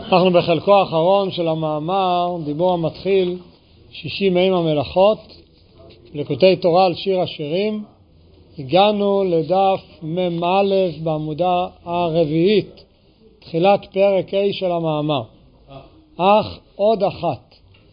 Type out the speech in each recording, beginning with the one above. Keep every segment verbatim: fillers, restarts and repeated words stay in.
אנחנו בחלקו האחרון של המאמר, דיבור המתחיל, שישים מאים המלאכות, לקוטי תורה על שיר השירים. הגענו לדף מ"א בעמודה הרביעית, תחילת פרק ה' של המאמר. אך עוד אחת.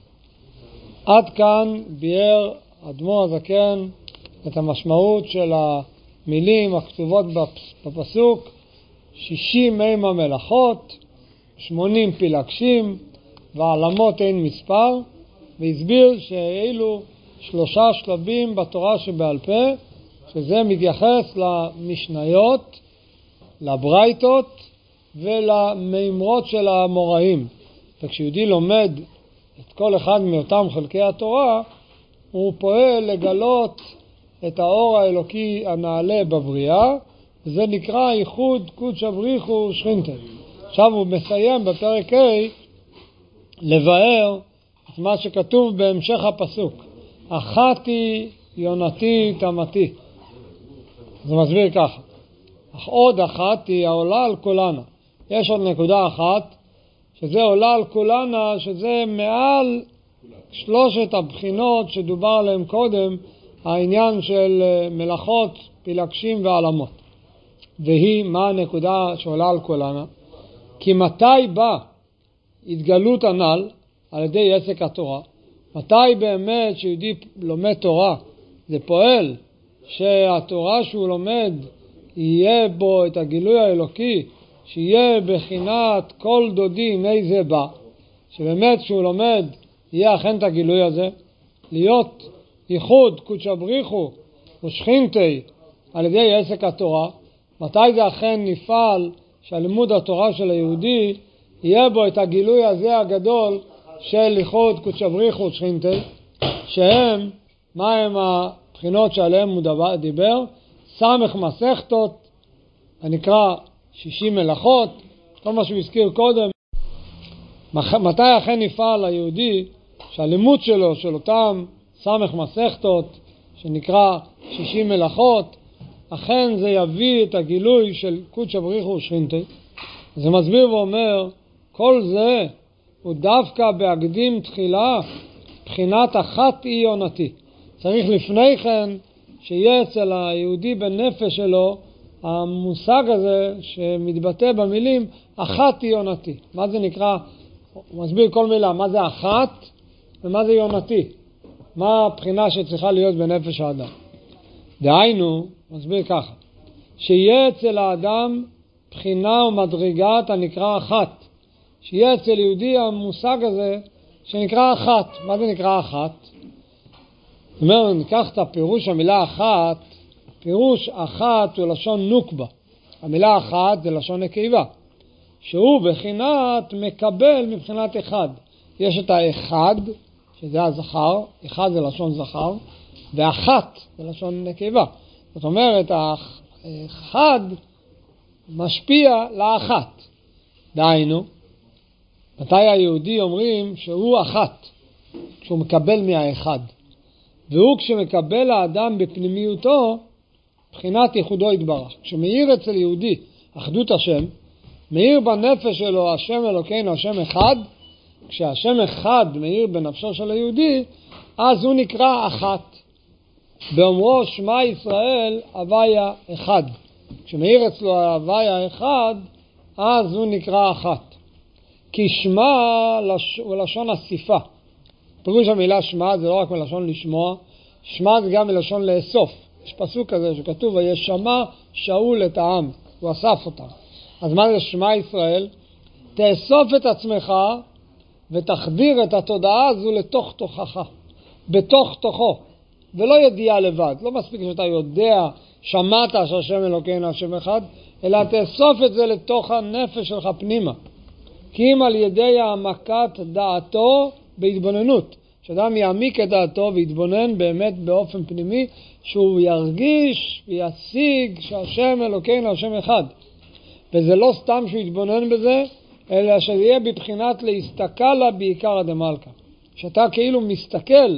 עד כאן ביאר אדמו"ר הזקן את המשמעות של המילים הכתובות בפסוק, שישים מאים המלאכות, שמונים פילגשים ועלמות אין מספר, והסביר שאלו שלושה שלבים בתורה שבעל פה, שזה מתייחס למשניות, לברייתות ולמימרות של המוראים. וכשיהודי לומד את כל אחד מאותם חלקי התורה, הוא פועל לגלות את האור האלוקי הנעלה בבריאה, וזה נקרא ייחוד קודש הבריחו שכינתה. עכשיו הוא מסיים בפרק ה' לבאר את מה שכתוב בהמשך הפסוק, אחתי יונתי תמתי. זה מסביר ככה, אך עוד אחת היא העולה על כולנה. יש עוד נקודה אחת שזה עולה על כולנה, שזה מעל שלושת הבחינות שדובר עליהם קודם, העניין של מלאכות, פילגשים ועלמות. והיא, מה הנקודה שעולה על כולנה? כי מתי בא התגלות הנ"ל על ידי עסק התורה? מתי באמת שיהודי לומד תורה זה פועל שהתורה שהוא לומד יהיה בו את הגילוי האלוקי, שיהיה בחינת כל דודי הנה זה בא, שבאמת שהוא לומד יהיה אכן את הגילוי הזה, להיות ייחוד קודש הבריחו ושכינתי על ידי עסק התורה. מתי זה אכן נפעל שהלימוד התורה של היהודי יהיה בו את הגילוי הזה הגדול של ייחוד קודש הבריחו ושכינתי, שהם, מה הם הבחינות שעליהם הוא דיבר? סמך מסכתות, הנקרא שישים מלאכות, כל מה שהוא הזכיר קודם. מתי אכן נפעל היהודי שהלימוד שלו, של אותם סמך מסכתות, שנקרא שישים מלאכות, אכן זה יביא את הגילוי של קודש הבריחו ושכינתי. זה מסביר ואומר, כל זה הוא דווקא בהקדים תחילה בחינת אחת היא יונתי. צריך לפני כן שיהיה אצל היהודי בנפש שלו המושג הזה שמתבטא במילים אחת היא יונתי. מה זה נקרא? הוא מסביר כל מילה, מה זה אחת ומה זה יונתי. מה הבחינה שצריכה להיות בנפש האדם. דהיינו, מסביר ככה, שיהיה אצל האדם בחינה ומדרגת הנקרא אחת. שיהיה אצל יהודי המושג הזה שנקרא אחת. מה זה נקרא אחת? זאת אומרת, ניקח את הפירוש המילה אחת, פירוש אחת הוא לשון נוקבה. המילה אחת זה לשון נקבה, שהוא בחינת מקבל מבחינת אחד. יש את האחד, שזה הזכר, אחד זה לשון זכר, ואחת זה לשון נקבה. זאת אומרת, האחד משפיע לאחת. דהיינו, מתי היהודי אומרים שהוא אחת? כשהוא מקבל מהאחד. והוא כשמקבל האדם בפנימיותו, בחינת ייחודו יתברך. כשמאיר אצל יהודי אחדות השם, מאיר בנפש שלו השם אלוקינו, השם אחד, כשהשם אחד מאיר בנפשו של היהודי, אז הוא נקרא אחת. באומרו שמע ישראל הוויה אחד. כשמאיר אצלו הוויה אחד, אז הוא נקרא אחת. כי שמע הוא לשון אסיפה. פירוש המילה שמע זה לא רק מלשון לשמוע, שמע זה גם מלשון לאסוף. יש פסוק כזה שכתוב, וישמע שאול את העם, הוא אסף אותם. אז מה זה שמע ישראל? תאסוף את עצמך ותחדיר את התודעה הזו לתוך תוכך, בתוך תוכו, ולא ידיעה לבד. לא מספיק שאתה יודע, שמעת שהשם אלוקינו השם אחד, אלא תאסוף את זה לתוך הנפש שלך פנימה. כי אם על ידי העמקת דעתו בהתבוננות, שאדם יעמיק את דעתו ויתבונן באמת באופן פנימי, שהוא ירגיש וישיג שהשם אלוקינו השם אחד. וזה לא סתם שהוא יתבונן בזה, אלא שזה יהיה בבחינת להסתכל לה בעיקר הדמלכה. שאתה כאילו מסתכל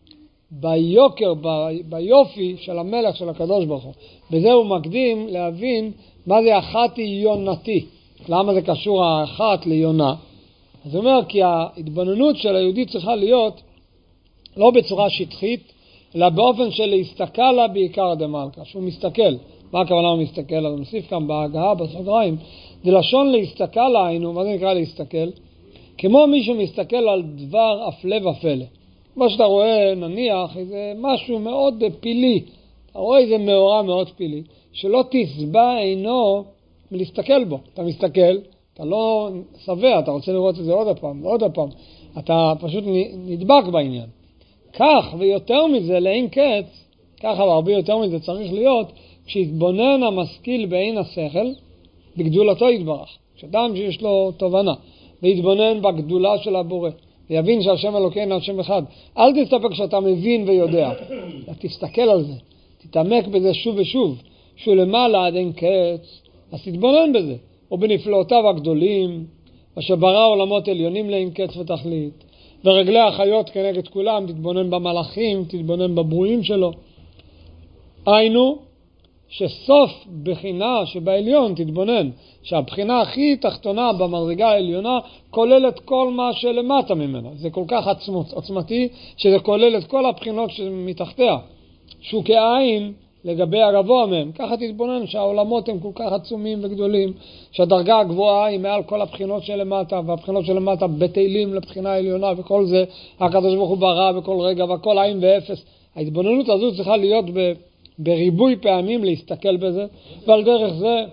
ביוקר, ב, ביופי של המלך של הקדוש ברוך הוא. בזה הוא מקדים להבין מה זה אחת היא יונתי. למה זה קשור האחת ליונה? אז הוא אומר כי ההתבוננות של היהודי צריכה להיות לא בצורה שטחית, אלא באופן של להסתכל לה בעיקר דמלכה, שהוא מסתכל. מה הכוונה הוא מסתכל? אז נוסיף כאן בהגעה, בסוגריים, זה לשון להסתכל לעינו. מה זה נקרא להסתכל? כמו מי שמסתכל על דבר אפלה ופלא. כמו שאתה רואה, נניח, איזה משהו מאוד פילי, אתה רואה איזה מאורע מאוד פילי, שלא תסבע עינו מלהסתכל בו. אתה מסתכל, אתה לא סבע, אתה רוצה לראות את זה עוד הפעם, עוד הפעם. אתה פשוט נדבק בעניין. כך ויותר מזה, לאין קץ, ככה והרבה יותר מזה צריך להיות, כשהתבונן המשכיל בעין השכל, בגדולתו יתברך. כשאדם שיש לו תובנה, והתבונן בגדולה של הבורא, ויבין שהשם אלוקינו השם אחד. אל תסתפק שאתה מבין ויודע. תסתכל על זה, תתעמק בזה שוב ושוב, שהוא למעלה עד אין קץ, אז תתבונן בזה. או בנפלאותיו הגדולים, אשר ברא עולמות עליונים לאין קץ ותכלית. ורגלי החיות כנגד כולם, תתבונן במלאכים, תתבונן בברואים שלו. היינו, שסוף בחינה שבעליון תתבונן, שהבחינה הכי תחתונה במדרגה העליונה כוללת כל מה שלמטה ממנה. זה כל כך עצמות, עוצמתי שזה כולל את כל הבחינות שמתחתיה. שהוא כעין לגבי הגבוה מהם. ככה תתבונן שהעולמות הם כל כך עצומים וגדולים, שהדרגה הגבוהה היא מעל כל הבחינות שלמטה, והבחינות שלמטה בטלים לבחינה העליונה, וכל זה הקדוש ברוך הוא ברא בכל רגע, והכל עין ואפס. ההתבוננות הזו צריכה להיות ב... בריבוי פעמים להסתכל בזה, ועל דרך זה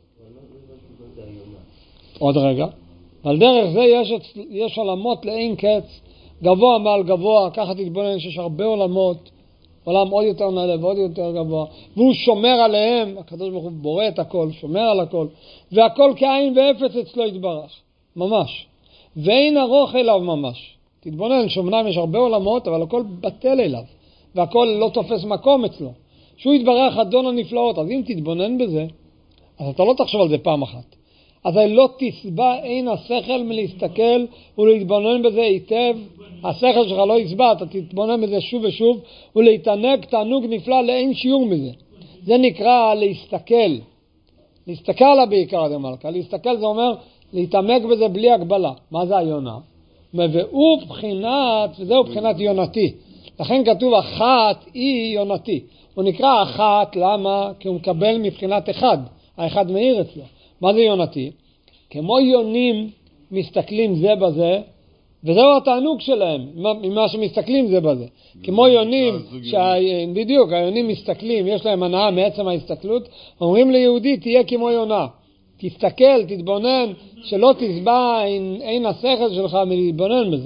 עוד רגע ועל דרך זה יש, יש עולמות לאין קץ, גבוה מעל גבוה. ככה תתבונן שיש הרבה עולמות, עולם עוד יותר נעלה ועוד יותר גבוה, והוא שומר עליהם. הקדוש ברוך הוא בורא את הכל, שומר על הכל, והכל כעין ואפס אצלו יתברך ממש, ואין ארוך אליו ממש. תתבונן שאומנם יש הרבה עולמות, אבל הכל בטל אליו, והכל לא תופס מקום אצלו, שהוא יתברך אדון הנפלאות. אז אם תתבונן בזה, אז אתה לא תחשוב על זה פעם אחת. אז לא תסבע אין השכל מלהסתכל ולהתבונן בזה היטב. השכל שלך לא יסבע, אתה תתבונן בזה שוב ושוב, ולהתענג תענוג נפלא לאין שיעור מזה. זה נקרא להסתכל. להסתכל לה בעיקר דמלכה. להסתכל זה אומר להתעמק בזה בלי הגבלה. מה זה היונה? והוא בחינת, וזהו בחינת יונתי. לכן כתוב אחת היא יונתי. הוא נקרא אחת, למה? כי הוא מקבל מבחינת אחד. האחד מאיר אצלו. מה זה יונתי? כמו יונים מסתכלים זה בזה, וזהו התענוג שלהם, ממה שמסתכלים זה בזה. כמו יונים, שה... בדיוק, היונים מסתכלים, יש להם הנאה מעצם ההסתכלות, אומרים ליהודי, תהיה כמו יונה. תסתכל, תתבונן, שלא תסבע, אין, אין השכל שלך מלהתבונן בזה.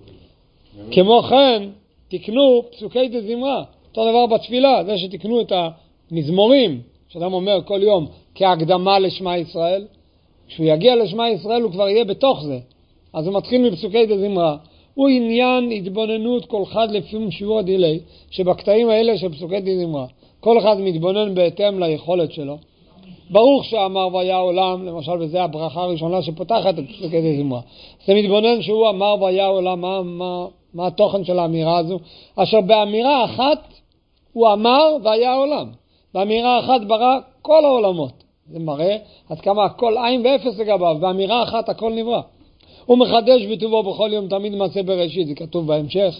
כמו כן, תקנו פסוקי דזמרה. אותו דבר בתפילה, זה שתקנו את המזמורים, שאדם אומר כל יום, כהקדמה לשמה ישראל. כשהוא יגיע לשמה ישראל הוא כבר יהיה בתוך זה. אז הוא מתחיל מפסוקי דזמרה. הוא עניין התבוננות כל אחד לפי שיעור הדילי, שבקטעים האלה של פסוקי דזמרה, כל אחד מתבונן בהתאם ליכולת שלו. ברוך שאמר והיה עולם, למשל, וזה הברכה הראשונה שפותחת את פסוקי דזמרה. זה מתבונן שהוא אמר והיה עולם, מה, מה, מה התוכן של האמירה הזו? אשר באמירה אחת הוא אמר והיה עולם. באמירה אחת ברא כל העולמות. זה מראה עד כמה הכל עין ואפס לגביו, באמירה אחת הכל נברא. הוא מחדש בטובו בכל יום תמיד מעשה בראשית, זה כתוב בהמשך.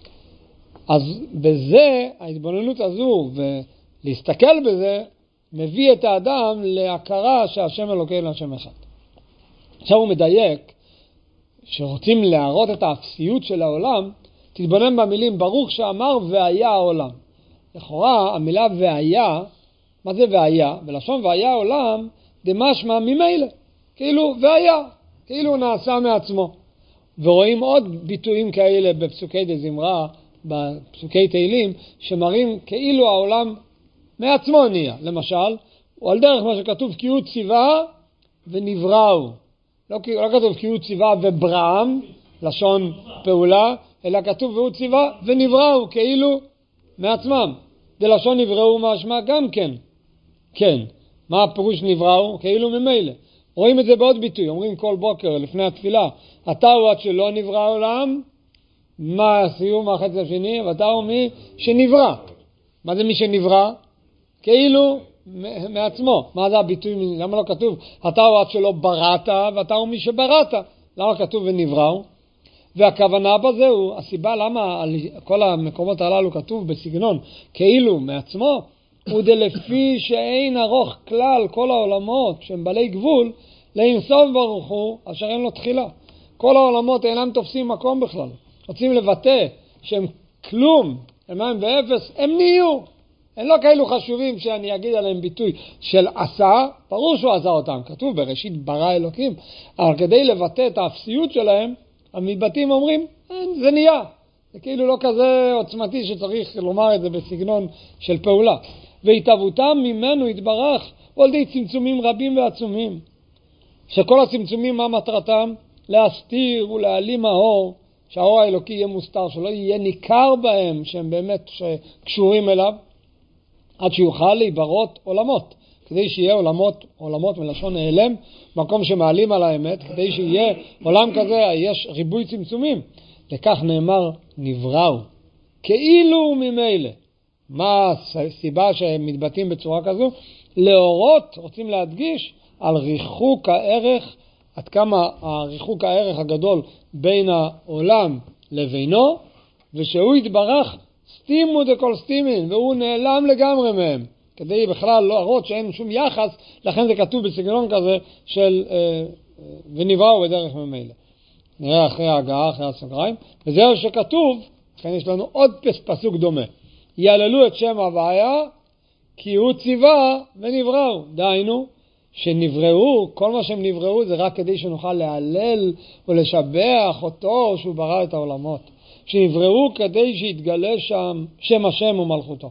אז בזה, ההתבוננות הזו ולהסתכל בזה, מביא את האדם להכרה שהשם אלוקינו השם אחד. עכשיו הוא מדייק, שרוצים להראות את האפסיות של העולם, תתבונן במילים ברוך שאמר והיה העולם. לכאורה המילה והיה, מה זה והיה? בלשון והיה העולם, דמשמע ממילא. כאילו והיה, כאילו נעשה מעצמו. ורואים עוד ביטויים כאלה בפסוקי דזמרה, בפסוקי תהילים, שמראים כאילו העולם מעצמו נהיה. למשל, הוא על דרך מה שכתוב כי הוא ציווה ונבראו. לא, לא כתוב כי הוא ציווה ובראם, לשון פעולה, אלא כתוב והוא ציווה ונבראו, כאילו מעצמם. דלשון נבראו משמע גם כן. כן. מה הפירוש נבראו? כאילו ממילא. רואים את זה בעוד ביטוי. אומרים כל בוקר לפני התפילה, אתה הוא עד שלא נברא העולם, מה הסיום החצי השני? ואתה הוא מי שנברא. מה זה מי שנברא? כאילו מעצמו. מה זה הביטוי? למה לא כתוב? אתה הוא עד שלא בראת, ואתה הוא מי שבראת. למה כתוב ונבראו? והכוונה בזה הוא, הסיבה למה כל המקומות הללו כתוב בסגנון כאילו מעצמו, הוא דלפי שאין ארוך כלל כל העולמות שהם בעלי גבול, לאינסוף ברוך הוא אשר אין לו תחילה. כל העולמות אינם תופסים מקום בכלל. רוצים לבטא שהם כלום, הם מים ואפס, הם נהיו. הם לא כאלו חשובים שאני אגיד עליהם ביטוי של עשה, ברור שהוא עשה אותם, כתוב בראשית ברא אלוקים, אבל כדי לבטא את האפסיות שלהם, המתבטאים אומרים, זה נהיה. זה כאילו לא כזה עוצמתי שצריך לומר את זה בסגנון של פעולה. והתהוותם ממנו התברך, על ידי צמצומים רבים ועצומים. שכל הצמצומים מה מטרתם? להסתיר ולהעלים האור, שהאור האלוקי יהיה מוסתר, שלא יהיה ניכר בהם שהם באמת קשורים אליו, עד שיוכל להיברות עולמות. כדי שיהיה עולמות, עולמות מלשון נעלם, מקום שמעלים על האמת, כדי שיהיה עולם כזה, יש ריבוי צמצומים. לכך נאמר נבראו, כאילו ממילא. מה הסיבה שהם מתבטאים בצורה כזו? להורות, רוצים להדגיש, על ריחוק הערך, עד כמה הריחוק הערך הגדול בין העולם לבינו, ושהוא יתברך סתימו דכל סתימין, והוא נעלם לגמרי מהם. כדי בכלל לא להראות שאין שום יחס, לכן זה כתוב בסגנון כזה של אה, אה, ונבראו בדרך ממילא. נראה אחרי ההגעה, אחרי הסוגריים. וזהו שכתוב, לכן יש לנו עוד פסוק דומה. יעללו את שם הוויה, כי הוא ציווה ונבראו. דהיינו, שנבראו, כל מה שהם נבראו זה רק כדי שנוכל להלל ולשבח אותו שהוא ברא את העולמות. שנבראו כדי שיתגלה שם שם השם ומלכותו.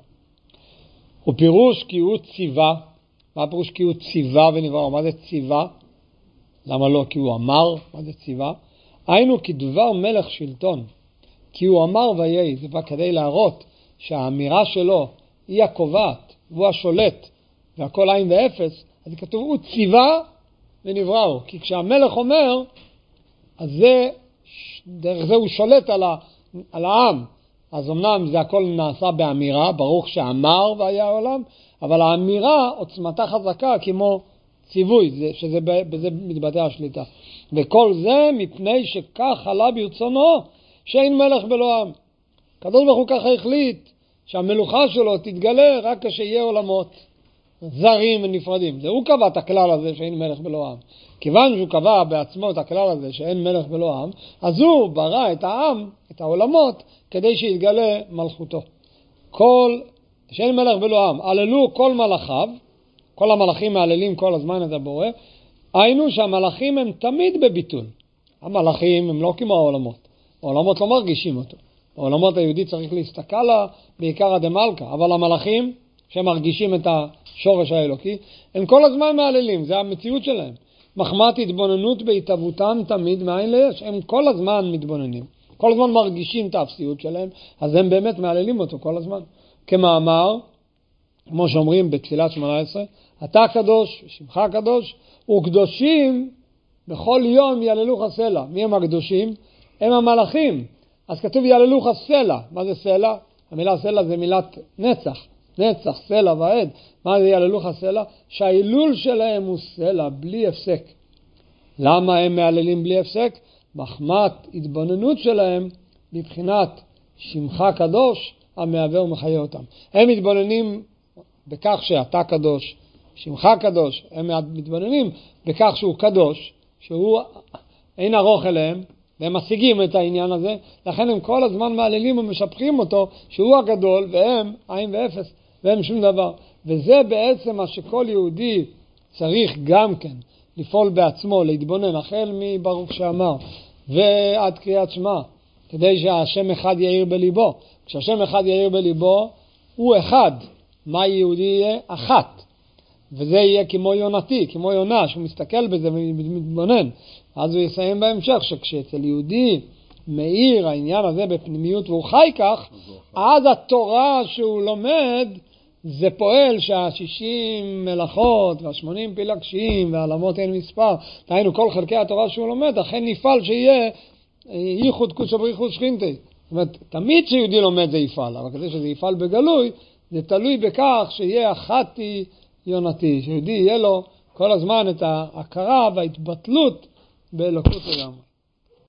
ופירוש כי הוא ציווה. מה הפירוש כי הוא ציווה ונבראו? מה זה ציווה? למה לא? כי הוא אמר. מה זה ציווה? היינו כדבר מלך שלטון. כי הוא אמר ויהי. זה בא כדי להראות שהאמירה שלו היא הקובעת והוא השולט והכל עין ואפס. אז כתוב הוא ציווה ונבראו. כי כשהמלך אומר, אז זה, דרך זה הוא שולט על, ה, על העם. אז אמנם זה הכל נעשה באמירה, ברוך שאמר והיה העולם, אבל האמירה עוצמתה חזקה כמו ציווי, זה, שזה בזה מתבטא השליטה. וכל זה מפני שכך עלה ברצונו שאין מלך בלא עם. הקדוש ברוך הוא ככה החליט שהמלוכה שלו תתגלה רק כשיהיה עולמות זרים ונפרדים. זה הוא קבע את הכלל הזה שאין מלך בלא עם. כיוון שהוא קבע בעצמו את הכלל הזה שאין מלך בלא עם, אז הוא ברא את העם, את העולמות, כדי שיתגלה מלכותו. כל, שאין מלך בלא עם, עללו כל מלאכיו, כל המלאכים מעללים כל הזמן את הבורא, היינו שהמלאכים הם תמיד בביטול. המלאכים הם לא כמו העולמות. העולמות לא מרגישים אותו. העולמות היהודי צריך להסתכל לה בעיקר הדמלכה, אבל המלאכים שמרגישים את השורש האלוקי, הם כל הזמן מעללים, זה המציאות שלהם. מחמת התבוננות בהתהוותם תמיד מאין ליש, הם כל הזמן מתבוננים, כל הזמן מרגישים את האפסיות שלהם, אז הם באמת מעללים אותו כל הזמן. כמאמר, כמו שאומרים בתפילת שמונה עשרה, אתה קדוש, שמך קדוש, וקדושים בכל יום יללוך סלע. מי הם הקדושים? הם המלאכים. אז כתוב יללוך סלע. מה זה סלע? המילה סלע זה מילת נצח. נצח, סלע ועד. מה זה יללוך סלע? שההילול שלהם הוא סלע, בלי הפסק. למה הם מעללים בלי הפסק? מחמת התבוננות שלהם מבחינת שמך קדוש, המהווה ומחיה אותם. הם מתבוננים בכך שאתה קדוש, שמך קדוש. הם מתבוננים בכך שהוא קדוש, שהוא אין ארוך אליהם, והם משיגים את העניין הזה, לכן הם כל הזמן מעללים ומשפחים אותו, שהוא הגדול, והם עין ואפס, והם שום דבר. וזה בעצם מה שכל יהודי צריך גם כן לפעול בעצמו, להתבונן, החל מברוך שאמר, ועד קריאת שמע, כדי שהשם אחד יאיר בליבו. כשהשם אחד יאיר בליבו, הוא אחד. מה יהודי יהיה? אחת. וזה יהיה כמו יונתי, כמו יונה, שהוא מסתכל בזה ומתבונן. אז הוא יסיים בהמשך, שכשאצל יהודי מאיר העניין הזה בפנימיות והוא חי כך, אז התורה שהוא לומד, זה פועל שהשישים מלאכות והשמונים פילגשים והעלמות אין מספר, דהיינו כל חלקי התורה שהוא לומד, אכן נפעל שיהיה ייחוד קודש ובריחוד שכינתי. זאת אומרת, תמיד שיהודי לומד זה יפעל, אבל כדי שזה יפעל בגלוי, זה תלוי בכך שיהיה אחתי יונתי, שיהודי יהיה לו כל הזמן את ההכרה וההתבטלות באלוקות לגמרי.